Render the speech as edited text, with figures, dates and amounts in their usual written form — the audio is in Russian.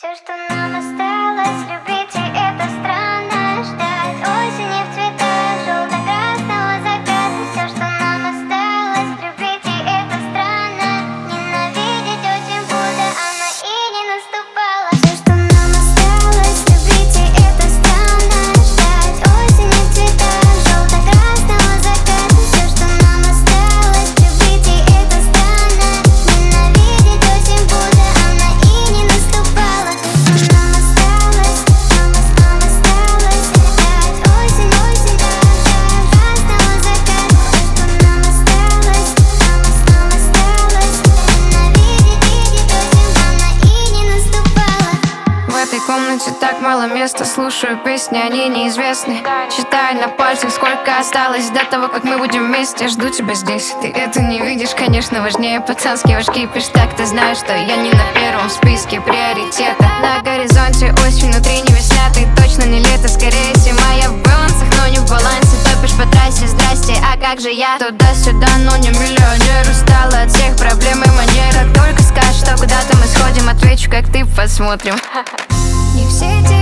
Все, что нам осталось, любить, и это странно ждать осени в цветах желто-красного заката. Все, что нам осталось, любить, и это странно ненавидеть очень, будто она и не наступала. Все, что нам осталось, любить, и это странно ждать осени в цветах желто-красного заката. Все, что нам осталось, любить, и это странно ненавидеть очень, будто она и не наступала. В этой комнате так мало места, слушаю песни, они неизвестны. Считаю на пальцах, сколько осталось до того, как мы будем вместе. Жду тебя здесь, ты это не видишь, конечно, важнее пацанский ваш кипиш. Так ты знаешь, что я не на первом списке приоритета. На горизонте осень, внутри не весна, ты точно не лето, скорее зима. Я в балансах, но не в балансе, топишь по трассе, здрасте, а как же я? Туда-сюда, но не миллионер, устала от всех проблем и манер. Как только скажешь, что куда-то мы сходим, отвечу, как ты, посмотрим. И все эти